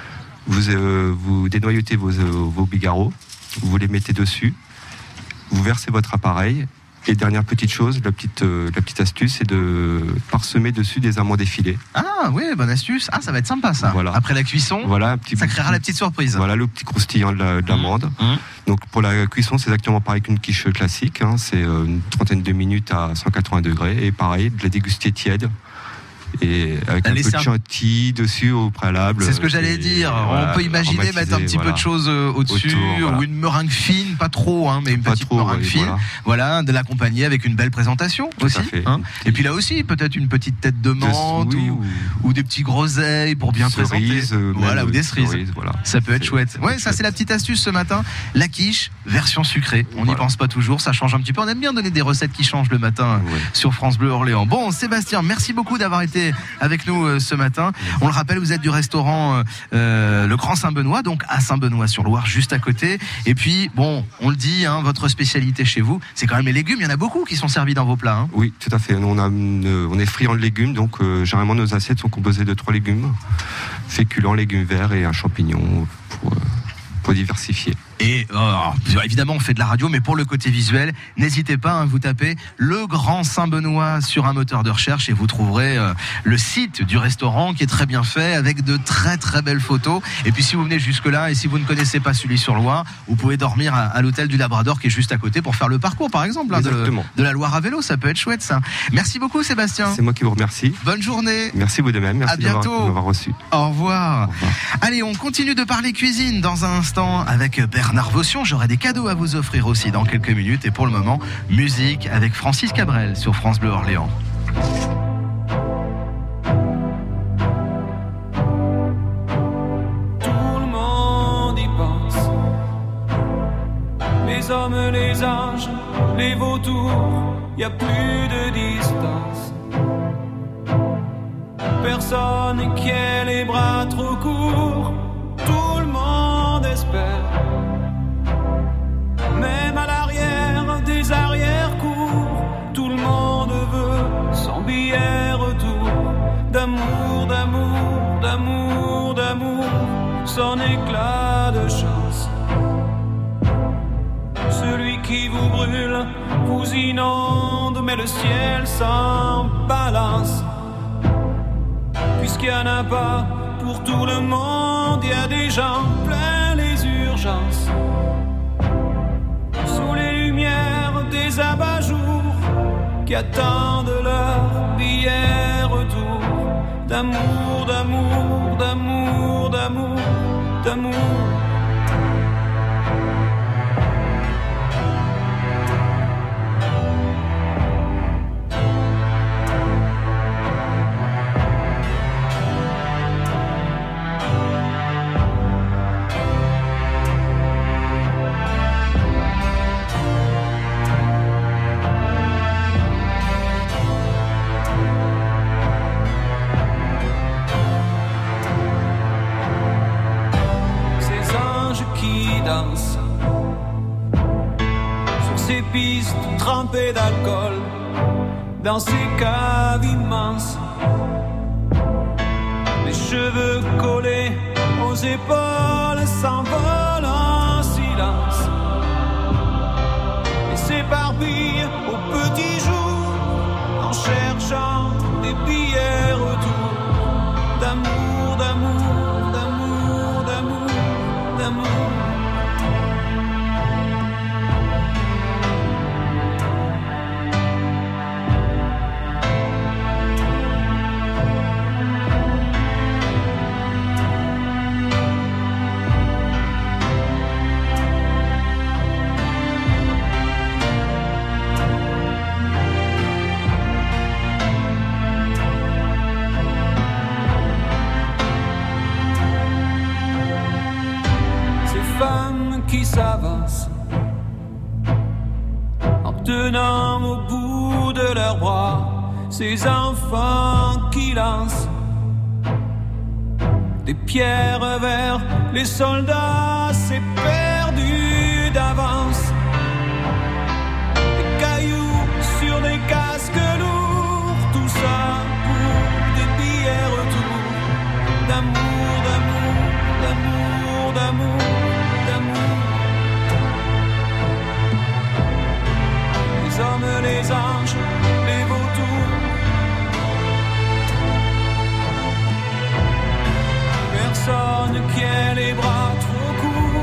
Vous dénoyautez vos bigarreaux. Vous les mettez dessus, vous versez votre appareil, et dernière petite chose, la petite astuce, c'est de parsemer dessus des amandes effilées. Ah oui, bonne astuce. Ah, ça va être sympa ça. Voilà. Après la cuisson, ça créera la petite surprise. Voilà, le petit croustillant de l'amande. Donc pour la cuisson, c'est exactement pareil qu'une quiche classique. C'est une trentaine de minutes à 180 degrés, et pareil, de la déguster tiède. Et avec un peu de chantilly dessus au préalable. C'est ce que j'allais dire. On peut imaginer mettre un petit peu de choses au-dessus, ou une meringue fine, pas trop, mais une petite meringue fine. Voilà, de l'accompagner avec une belle présentation aussi. Et puis là aussi, peut-être une petite tête de menthe ou des petits groseilles pour bien présenter. Ou des cerises. Ça peut être chouette. Ouais, ça c'est la petite astuce ce matin. La quiche, version sucrée. On n'y pense pas toujours, ça change un petit peu. On aime bien donner des recettes qui changent le matin sur France Bleu Orléans. Bon, Sébastien, merci beaucoup d'avoir été invité avec nous ce matin. On le rappelle, vous êtes du restaurant Le Grand Saint-Benoît, donc à Saint-Benoît-sur-Loire, juste à côté. Et puis, bon, on le dit, votre spécialité chez vous, c'est quand même les légumes. Il y en a beaucoup qui sont servis dans vos plats. Oui, tout à fait. Nous, on est friands de légumes, donc généralement nos assiettes sont composées de 3 légumes, féculents, légumes verts et un champignon pour diversifier. Et évidemment, on fait de la radio, mais pour le côté visuel, n'hésitez pas, vous tapez Le Grand Saint-Benoît sur un moteur de recherche et vous trouverez le site du restaurant qui est très bien fait, avec de très très belles photos. Et puis si vous venez jusque-là et si vous ne connaissez pas Sully-sur-Loire, vous pouvez dormir à l'hôtel du Labrador qui est juste à côté pour faire le parcours, par exemple, de la Loire à vélo. Ça peut être chouette, ça. Merci beaucoup, Sébastien. C'est moi qui vous remercie. Bonne journée. Merci vous de même. Merci à bientôt. de m'avoir reçu. Au revoir. Allez, on continue de parler cuisine dans un instant avec Bernard Vaution. J'aurai des cadeaux à vous offrir aussi dans quelques minutes. Et pour le moment, musique avec Francis Cabrel sur France Bleu Orléans. Tout le monde y pense. Les hommes, les anges, les vautours, y a plus de distance. Personne qui ait les bras trop courts. Tout le monde espère. Même à l'arrière des arrière-cours, tout le monde veut son billet retour. D'amour, d'amour, d'amour, d'amour, son éclat de chance. Celui qui vous brûle, vous inonde, mais le ciel s'en balance. Puisqu'il n'y en a pas pour tout le monde, il y a des gens plein les urgences. Sous les lumières des abat-jours qui attendent leur billet retour. D'amour, d'amour, d'amour, d'amour, d'amour. Sur ces pistes trempées d'alcool, dans ces caves immenses, les cheveux collés aux épaules s'envolent en silence et s'éparpillent au petit jour en cherchant des billets retour. D'amour, d'amour, d'amour, d'amour, d'amour. Qui s'avancent en tenant au bout de leurs bras ces enfants qui lancent des pierres vers les soldats, c'est perdu d'avance. Des cailloux sur des casques lourds, tout ça pour des billets retour. D'amour, d'amour, d'amour, d'amour, d'amour. Les hommes, les anges, les vautours. Personne qui ait les bras trop courts.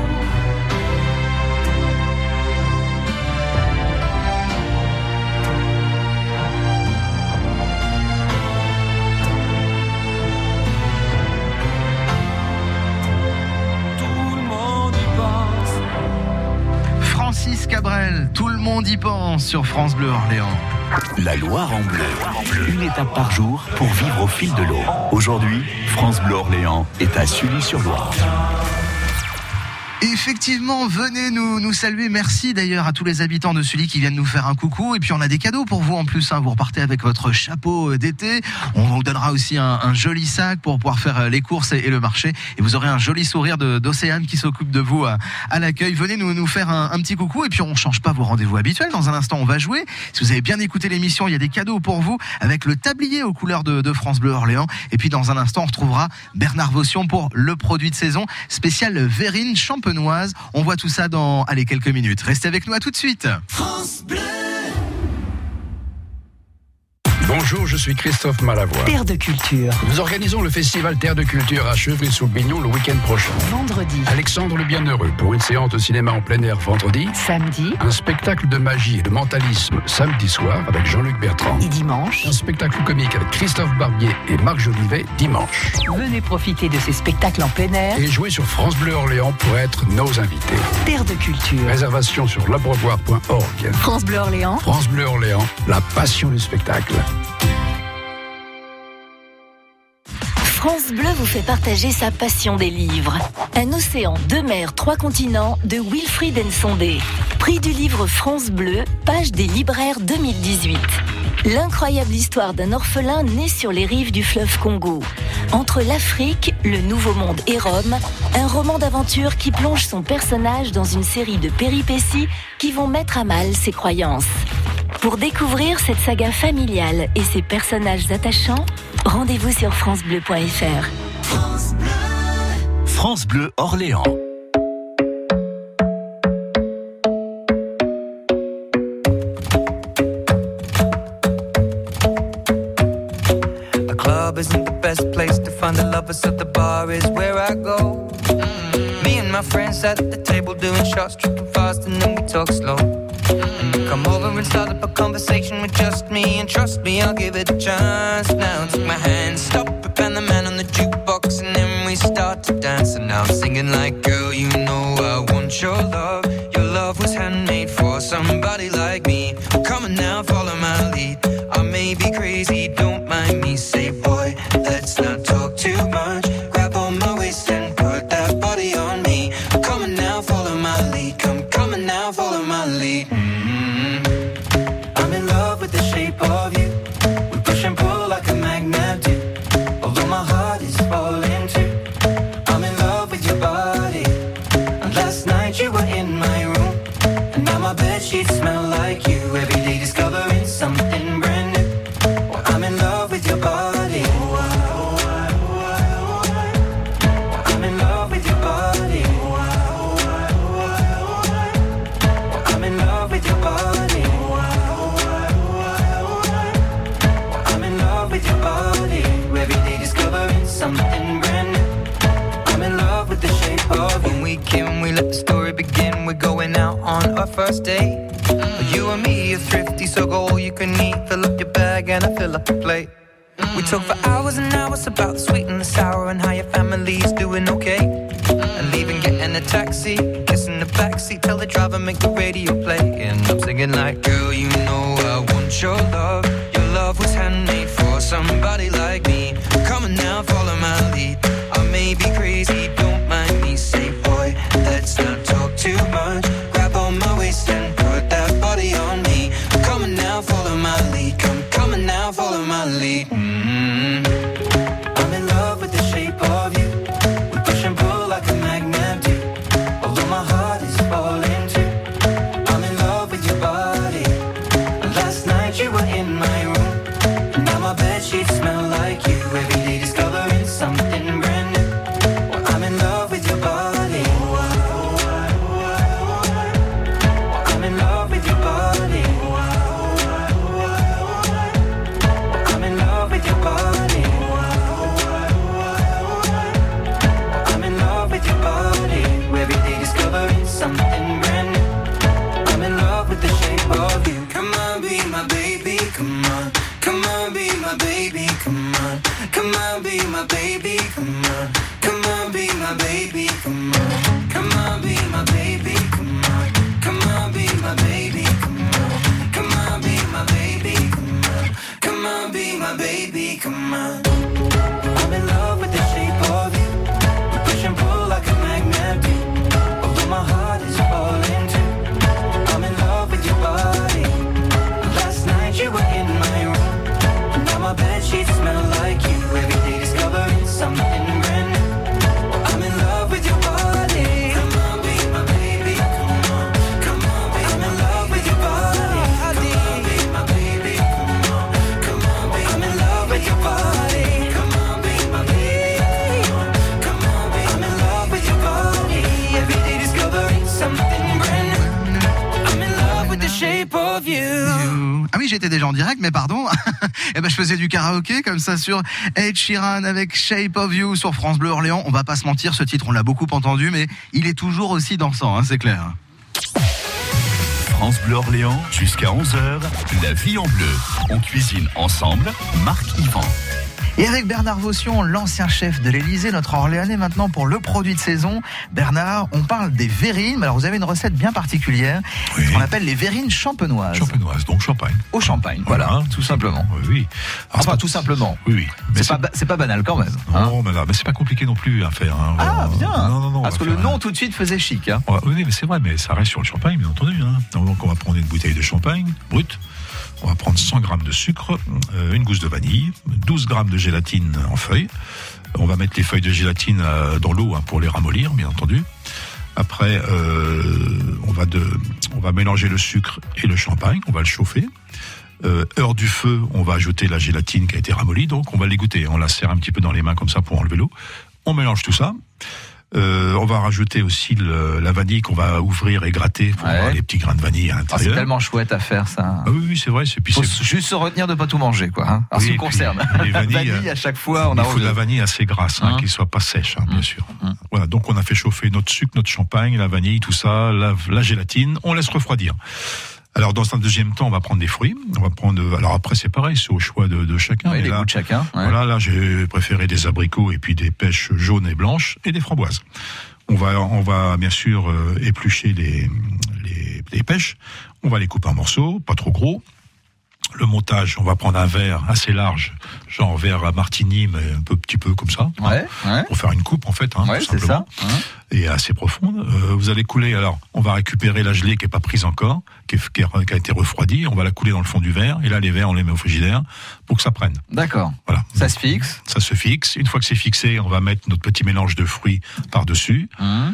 Tout le monde y pense. Francis Cabrel, tout le monde y pense sur France Bleu Orléans. La Loire en bleu. Une étape par jour pour vivre au fil de l'eau. Aujourd'hui, France Bleu Orléans est à Sully-sur-Loire. Effectivement, venez nous saluer. Merci d'ailleurs à tous les habitants de Sully qui viennent nous faire un coucou. Et puis on a des cadeaux pour vous en plus. Vous repartez avec votre chapeau d'été. On vous donnera aussi un joli sac pour pouvoir faire les courses et le marché. Et vous aurez un joli sourire d'Océane qui s'occupe de vous à l'accueil. Venez nous faire un petit coucou. Et puis on change pas vos rendez-vous habituels. Dans un instant, on va jouer. Si vous avez bien écouté l'émission, il y a des cadeaux pour vous avec le tablier aux couleurs de France Bleu Orléans. Et puis dans un instant, on retrouvera Bernard Vaution pour le produit de saison spécial Verrine champenoise. On voit tout ça dans quelques minutes. Restez avec nous, à tout de suite. France Bleu. Bonjour, je suis Christophe Malavoie. Terre de Culture. Nous organisons le festival Terre de Culture à Chevry-sous-Bignon le week-end prochain. Vendredi. Alexandre le Bienheureux pour une séance de cinéma en plein air vendredi. Samedi. Un spectacle de magie et de mentalisme samedi soir avec Jean-Luc Bertrand. Et dimanche. Un spectacle comique avec Christophe Barbier et Marc Jolivet dimanche. Venez profiter de ces spectacles en plein air. Et jouer sur France Bleu Orléans pour être nos invités. Terre de Culture. Réservation sur l'abreuvoir.org. France Bleu Orléans. France Bleu Orléans, la passion du spectacle. France Bleu vous fait partager sa passion des livres. Un océan, 2 mers, 3 continents de Wilfried Nsondé. Prix du livre France Bleu, page des libraires 2018. L'incroyable histoire d'un orphelin né sur les rives du fleuve Congo. Entre l'Afrique, le Nouveau Monde et Rome, un roman d'aventure qui plonge son personnage dans une série de péripéties qui vont mettre à mal ses croyances. Pour découvrir cette saga familiale et ses personnages attachants, rendez-vous sur francebleu.fr. France Bleu Orléans. The club isn't the best place to find the lovers, so the bar is where I go. Me and my friends sat at the table doing shots, tripping fast, and then we talk slow. Come over and start up a conversation with just me, and trust me, I'll give it a chance. Now take my hand, stop it, and the man on the jukebox, and then we start to dance. And now I'm singing like, girl, you know I want your love. Your love was handmade for somebody like me. Come on now, follow my lead. I may be crazy, don't mind me. Say, boy, let's not talk too much. Grab on my waist and put that body on me. Come on now, follow my lead. Come on now, follow my lead. I'm in love with the shape of you. We push and pull like a magnet do. Although my heart is falling too. I'm in love with your body. And last night you were in my room. And now my bedsheets smell like you. Every day discovering something brand new. Well, I'm in love with your body. I'm in love with your body. I'm in love with your body. I'm in love with your body. Every day discovering something brand new. I'm in love with the shape of you. When we came, we let the story begin. We're going out on our first date. You and me are thrifty, so go all you can eat. Fill up your bag and I fill up the plate. We talk for hours and hours about the sweet and the sour and how your family's doing okay. And leaving, getting a taxi, kissing the backseat, tell the driver make the radio play. And I'm singing like, girl, you know I want your love. Your love was handmade for somebody like me. Come on now, follow my lead. I may be crazy, don't mind me. Say, boy, let's not talk too much. Grab on my waist and put that body on me. Come on now, follow my lead. Come on now, follow my lead. I'm in love with the shape of you. We push and pull like a magnet do. Although my heart is falling too. I'm in love with your body. And last night you were in my room. And now my bedsheets smell like you. of you. Ah oui, j'étais déjà en direct, mais pardon. Eh ben, je faisais du karaoké comme ça sur Ed Sheeran avec Shape of You sur France Bleu Orléans. On va pas se mentir, ce titre, on l'a beaucoup entendu, mais il est toujours aussi dansant, hein, c'est clair. France Bleu Orléans, jusqu'à 11h, la vie en bleu. On cuisine ensemble, Marc Yvan. Et avec Bernard Vaution, l'ancien chef de l'Élysée, notre Orléanais maintenant pour le produit de saison. Bernard, on parle des verrines. Alors vous avez une recette bien particulière, ce qu'on appelle les verrines champenoises. Champenoises, donc champagne. Au champagne, voilà, tout simplement. Oui. Alors, enfin, tout simplement. Oui. Mais c'est pas banal quand même. Non, mais c'est pas compliqué non plus à faire. Hein. Ah, bien. Non, parce que le nom tout de suite faisait chic. Hein. Oui, mais c'est vrai, mais ça reste sur le champagne, bien entendu. Hein. Donc on va prendre une bouteille de champagne brute. On va prendre 100 grammes de sucre, une gousse de vanille, 12 grammes de gélatine en feuilles. On va mettre les feuilles de gélatine dans l'eau pour les ramollir, bien entendu. Après, on va mélanger le sucre et le champagne. On va le chauffer. Heure du feu, on va ajouter la gélatine qui a été ramollie. Donc, on va l'égoutter. On la serre un petit peu dans les mains comme ça pour enlever l'eau. On mélange tout ça. On va rajouter aussi la vanille qu'on va ouvrir et gratter pour avoir les petits grains de vanille à l'intérieur. C'est tellement chouette à faire ça. Ah oui, c'est vrai. Faut juste se retenir de pas tout manger, quoi. Hein. Alors, ce qui me concerne. Les vanilles, à chaque fois, il faut de la vanille assez grasse, qui soit pas sèche, bien sûr. Voilà. Donc on a fait chauffer notre sucre, notre champagne, la vanille, tout ça, la gélatine. On laisse refroidir. Alors dans un deuxième temps, on va prendre des fruits. On va prendre. Alors après c'est pareil, c'est au choix de chacun. Oui, les goûts de chacun. Ouais. Voilà, là j'ai préféré des abricots et puis des pêches jaunes et blanches et des framboises. On va bien sûr éplucher les pêches. On va les couper en morceaux, pas trop gros. Le montage, on va prendre un verre assez large, genre verre à martini, mais petit peu comme ça, pour faire une coupe en fait, tout simplement, et assez profonde. Vous allez couler. Alors, on va récupérer la gelée qui est pas prise encore, qui a été refroidie. On va la couler dans le fond du verre, et là les verres on les met au frigidaire pour que ça prenne. D'accord. Voilà. Ça se fixe. Ça se fixe. Une fois que c'est fixé, on va mettre notre petit mélange de fruits par dessus,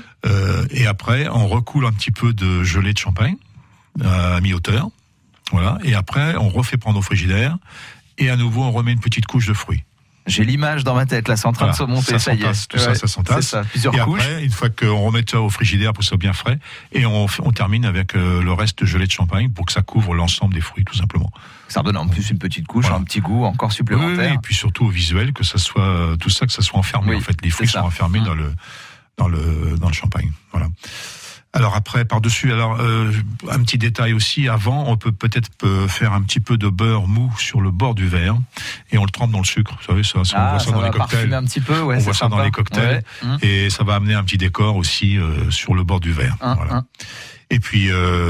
et après on recoule un petit peu de gelée de champagne à mi-hauteur. Voilà, et après, on refait prendre au frigidaire, et à nouveau, on remet une petite couche de fruits. J'ai l'image dans ma tête, là, c'est en train de se monter, ça y est. Tout ça s'entasse. C'est ça, plusieurs couches. Après, une fois qu'on remet ça au frigidaire pour que ça soit bien frais, et on termine avec le reste de gelée de champagne pour que ça couvre l'ensemble des fruits, tout simplement. Ça redonne en plus une petite couche, un petit goût encore supplémentaire. Oui, et puis surtout au visuel, que ça soit, tout ça, que ça soit enfermé, en fait. Les fruits sont enfermés dans le champagne. Voilà. Alors après, par-dessus, un petit détail aussi, avant, on peut peut-être faire un petit peu de beurre mou sur le bord du verre, et on le trempe dans le sucre. Vous savez, ça on voit ça dans les cocktails. Un petit peu, on voit ça dans les cocktails, et ça va amener un petit décor aussi sur le bord du verre. Voilà. Et puis,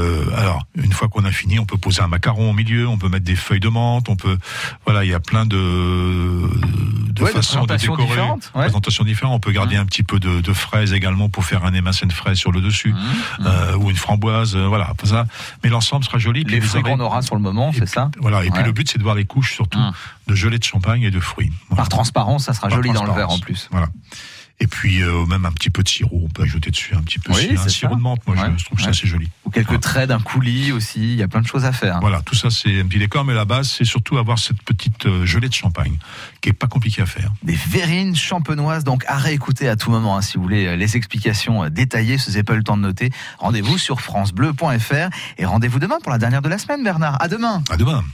une fois qu'on a fini, on peut poser un macaron au milieu, on peut mettre des feuilles de menthe, il y a plein de façons de décorer. Présentations différentes. On peut garder un petit peu de fraises également pour faire un émincé de fraises sur le dessus, ou une framboise, ça. Mais l'ensemble sera joli. Les fruits qu'on aura sur le moment, c'est ça. Voilà. Et puis le but, c'est de voir les couches surtout de gelée de champagne et de fruits. Par transparence, ça sera joli dans le verre en plus. Voilà. Et puis même un petit petit peu de sirop, on peut ajouter dessus un petit peu un sirop de menthe, moi je trouve ça assez joli. Ou quelques traits d'un coulis aussi, il y a plein de choses à faire. Voilà, tout ça c'est un petit décor, mais la base c'est surtout avoir cette petite gelée de champagne, qui est pas compliquée à faire. Des verrines champenoises, donc à réécouter à tout moment, si vous voulez les explications détaillées, si vous n'avez pas eu le temps de noter, rendez-vous sur francebleu.fr et rendez-vous demain pour la dernière de la semaine, Bernard. À demain. À demain.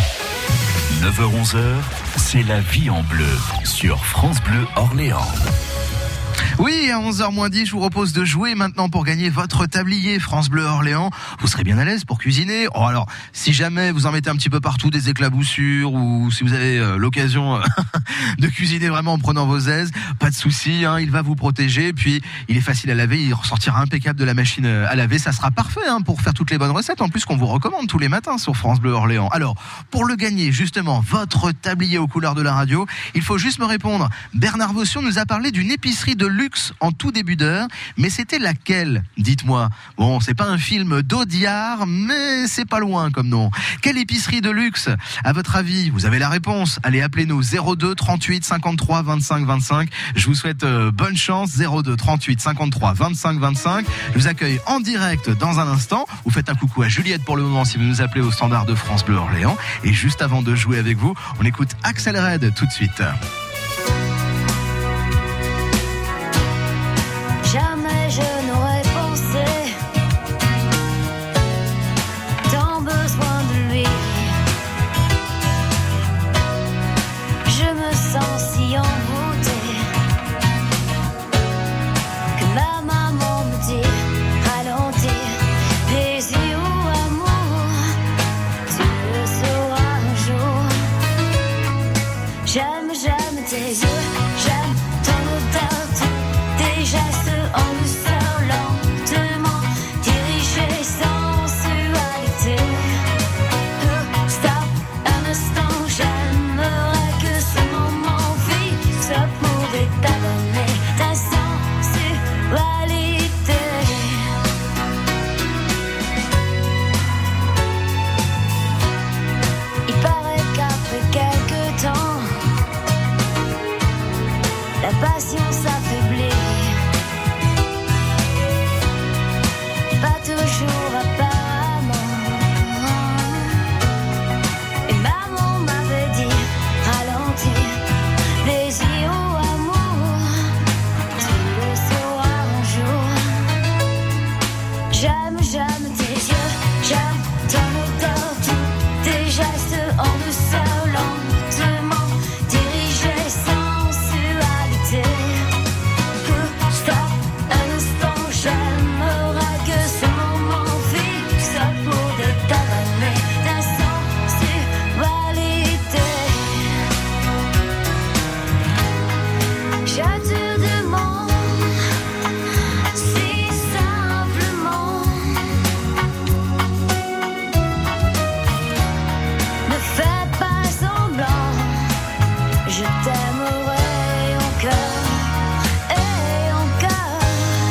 9h-11h, c'est la vie en bleu sur France Bleu Orléans. Oui, à 11h-10, je vous propose de jouer maintenant pour gagner votre tablier France Bleu Orléans. Vous serez bien à l'aise pour cuisiner. Oh, alors, si jamais vous en mettez un petit peu partout des éclaboussures, ou si vous avez l'occasion de cuisiner vraiment en prenant vos aises, pas de souci, il va vous protéger. Puis, il est facile à laver, il ressortira impeccable de la machine à laver. Ça sera parfait pour faire toutes les bonnes recettes. En plus, qu'on vous recommande tous les matins sur France Bleu Orléans. Alors, pour le gagner, justement, votre tablier aux couleurs de la radio, il faut juste me répondre. Bernard Vaution nous a parlé d'une épicerie de luxe en tout début d'heure, mais c'était laquelle? Dites-moi. Bon, c'est pas un film d'Audiard, mais c'est pas loin comme nom. Quelle épicerie de luxe? À votre avis, vous avez la réponse. Allez, appelez-nous 02 38 53 25 25. Je vous souhaite bonne chance. 02 38 53 25 25. Je vous accueille en direct dans un instant. Vous faites un coucou à Juliette pour le moment si vous nous appelez au standard de France Bleu Orléans. Et juste avant de jouer avec vous, on écoute Axel Red tout de suite. Jamais je n'aurais pensé tant besoin J'aime tes yeux, j'aime ton odeur, tous tes gestes en douceur, lentement dirigés, sensualité. Stop un instant, j'aimerais que ce moment fixe pour détailler ta sensualité. Je te demande si simplement, ne fais pas semblant, je t'aimerai encore et encore.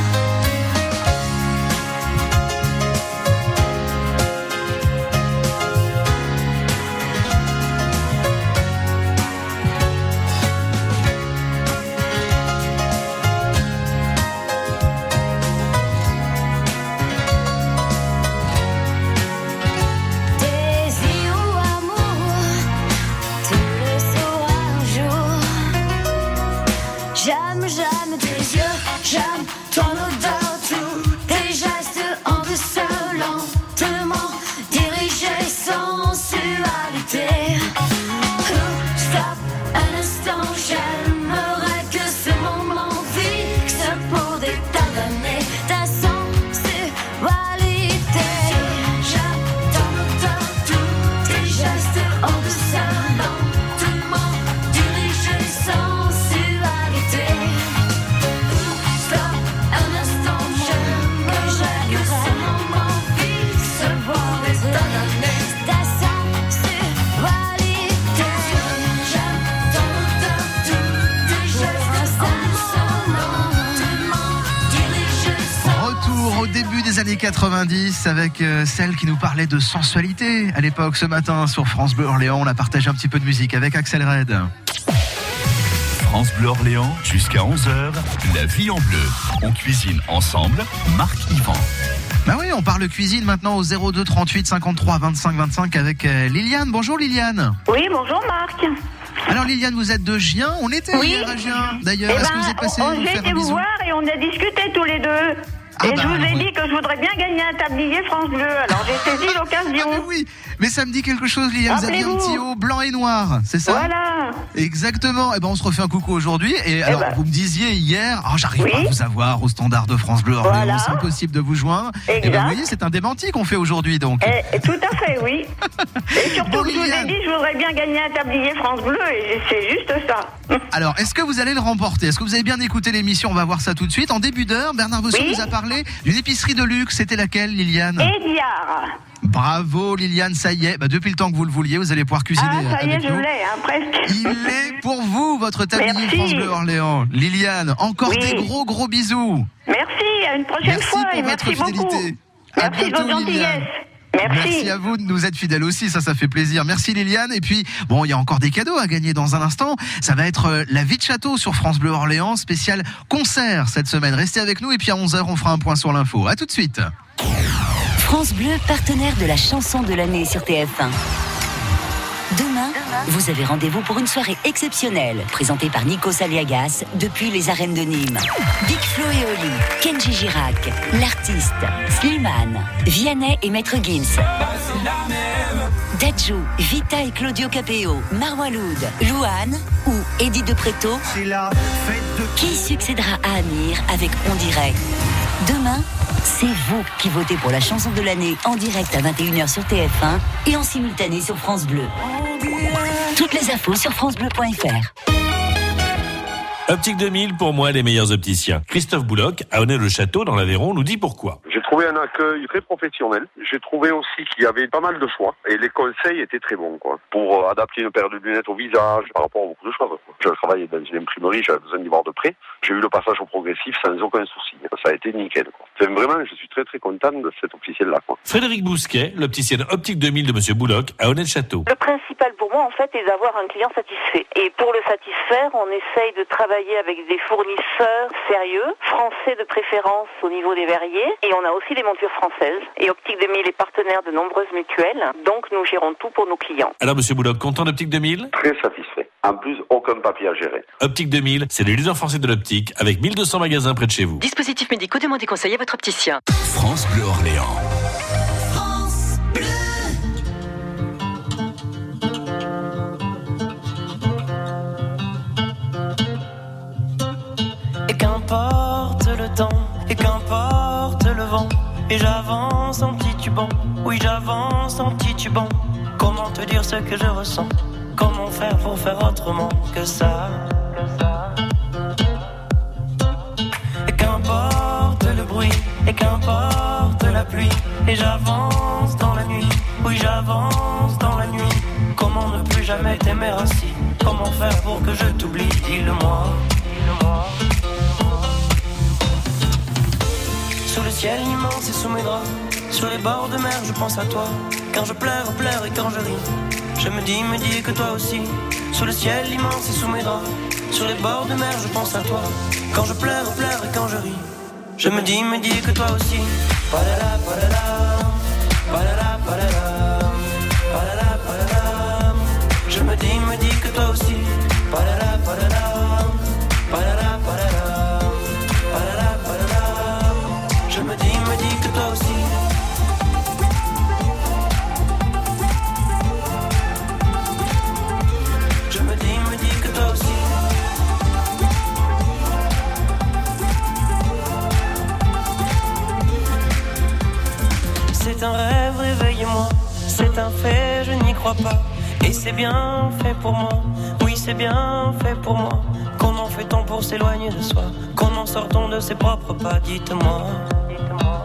Désir ou amour, tu le sauras un jour. J'aime tes yeux, j'aime ton odeur, tous tes gestes en douceur, lentement dirigés, sensualité. Stop un instant, j'aimerais que ce moment fixe pour détailler ta sensualité. J'aime ton odeur, tous tes gestes en douceur, lentement dirigés, sensualité. Stop un instant, j'aimerais que ce moment fixe pour détailler ta sensualité. J'aime ton odeur, tous tes gestes en douceur, lentement dirigés, Retour au début des années 90 avec celle qui nous parlait de sensualité à l'époque. Ce matin sur France Bleu Orléans, on a partagé un petit peu de musique avec Axel Red. France Bleu Orléans, jusqu'à 11h, la vie en bleu. On cuisine ensemble, Marc Yvan. Bah oui, on parle cuisine maintenant au 02 38 53 25 25 avec Liliane. Bonjour Liliane. Oui, bonjour Marc. Alors Liliane, vous êtes de Gien. On était hier à Gien d'ailleurs. Est-ce que vous êtes passé j'ai nous faire été un vous bisou? voir et on a discuté tous les deux. Ah et bah, je vous ai alors, dit que je voudrais bien gagner un tablier France Bleu. Alors j'ai saisi l'occasion. Ah, mais oui, mais ça me dit quelque chose Liliane. Vous aviez un Rappelez-vous. petit haut blanc et noir, c'est ça? Voilà. Exactement. Et ben on se refait un coucou aujourd'hui. Et alors vous me disiez hier, j'arrive pas à vous avoir au standard de France Bleu Orléans. Voilà. C'est impossible de vous joindre. Et ben vous voyez, c'est un démenti qu'on fait aujourd'hui donc. Tout à fait, oui. Et surtout Bon, que je vous ai Liliane. dit je voudrais bien gagner un tablier France Bleu et c'est juste ça. Alors, est-ce que vous allez le remporter? Est-ce que vous avez bien écouté l'émission? On va voir ça tout de suite. En début d'heure, Bernard Bosson nous a parlé d'une épicerie de luxe. C'était laquelle, Liliane? Édiard. Bravo, Liliane, ça y est. Bah, depuis le temps que vous le vouliez, vous allez pouvoir cuisiner Ah, ça y est, avec je nous. l'ai, presque. Il est pour vous, votre tablier Merci. France Bleu Orléans. Liliane, encore Oui. des gros bisous. Merci, à une prochaine Merci fois pour et votre merci beaucoup. fidélité. À Merci de bientôt, votre gentillesse. Liliane. Merci. à vous de nous être fidèles aussi, ça fait plaisir. Merci Liliane. Et puis, bon, il y a encore des cadeaux à gagner dans un instant. Ça va être la vie de château sur France Bleu Orléans, spécial concert cette semaine. Restez avec nous et puis à 11h, on fera un point sur l'info. À tout de suite. France Bleu, partenaire de la chanson de l'année sur TF1. Demain, vous avez rendez-vous pour une soirée exceptionnelle, présentée par Nikos Aliagas depuis les arènes de Nîmes. Big Flo et Oli, Kenji Girac, l'artiste, Slimane, Vianney et Maître Gims. Dadju, Vita et Claudio Capéo, Marwa Loud, Louane ou Eddie De Pretto. Qui succédera à Amir avec On Dirait? Demain, c'est vous qui votez pour la chanson de l'année en direct à 21h sur TF1 et en simultané sur France Bleu. Toutes les infos sur francebleu.fr. Optique 2000, pour moi, les meilleurs opticiens. Christophe Bouloc, à Honnay-le-Château, dans l'Aveyron, nous dit pourquoi. J'ai trouvé un accueil très professionnel. J'ai trouvé aussi qu'il y avait pas mal de choix. Et les conseils étaient très bons, quoi. Pour adapter une paire de lunettes au visage, par rapport à beaucoup de choses, quoi. Je travaillais dans une imprimerie, j'avais besoin d'y voir de près. J'ai eu le passage au progressif sans aucun souci. Ça a été nickel, quoi. Enfin, vraiment, je suis très très content de cet opticien-là, quoi. Frédéric Bousquet, l'opticienne Optique 2000 de Monsieur Bouloc, à Honnay-le-Château. Le principal pour moi, en fait, est d'avoir un client satisfait. Et pour le satisfaire, on essaye de travailler avec des fournisseurs sérieux, français de préférence au niveau des verriers, et on a aussi des montures françaises. Et Optique 2000 est partenaire de nombreuses mutuelles, donc nous gérons tout pour nos clients. Alors, monsieur Bouloc, content d'Optique 2000 ? Très satisfait. En plus, aucun papier à gérer. Optique 2000, c'est le leader français de l'optique, avec 1200 magasins près de chez vous. Dispositifs médicaux, demandez conseil à votre opticien. France Bleu Orléans. Et qu'importe le temps, et qu'importe le vent, et j'avance en titubant, oui j'avance en titubant. Comment te dire ce que je ressens? Comment faire pour faire autrement que ça? Et qu'importe le bruit, et qu'importe la pluie, et j'avance dans la nuit, oui j'avance dans la nuit. Comment ne plus jamais t'aimer ainsi? Comment faire pour que je t'oublie? Dis-le-moi, dis-le-moi. Sous le ciel immense et sous mes draps, sur les bords de mer je pense à toi. Quand je pleure et quand je ris, je me dis que toi aussi. Sous le ciel immense et sous mes draps, sur les bords de mer je pense à toi. Quand je pleure et quand je ris, je me dis que toi aussi. Palala, palala, palala, palala, palala, palala. Je me dis que toi aussi. Palala, palala, palala, palala, palala, palala. Je me dis que toi aussi. Je me dis que toi aussi. C'est un rêve, réveillez-moi. C'est un fait, je n'y crois pas. Et c'est bien fait pour moi. Oui, c'est bien fait pour moi. Comment fait-on pour s'éloigner de soi? Comment sort-on de ses propres pas? Dites-moi, dites-moi.